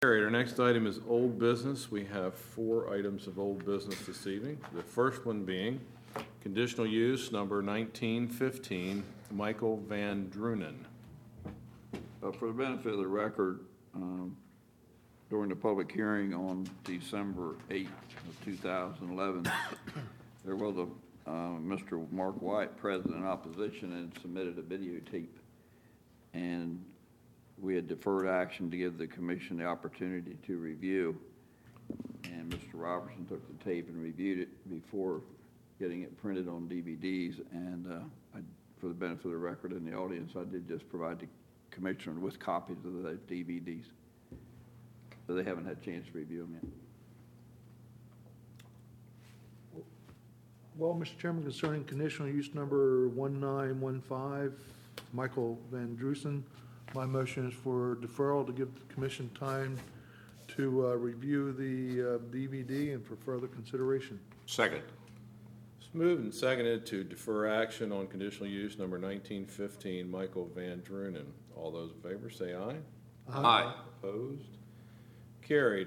Carried. Our next item is old business. We have 4 items of old business this evening. The first one being conditional use number 1915, Michael Van Drunen. For the benefit of the record, during the public hearing on December 8th of 2011, there was a Mr. Mark White present in opposition and submitted a videotape. And we had deferred action to give the commission the opportunity to review. And Mr. Robertson took the tape and reviewed it before getting it printed on DVDs. And for the benefit of the record and the audience, I did just provide the commissioner with copies of the DVDs. So they haven't had a chance to review them yet. Well, Mr. Chairman, concerning conditional use number 1915, Michael Van Drusen, my motion is for deferral to give the commission time to review the DVD and for further consideration. Second. It's moved and seconded to defer action on conditional use number 1915, Michael Van Drunen. All those in favor say aye. Aye. Opposed? Carried.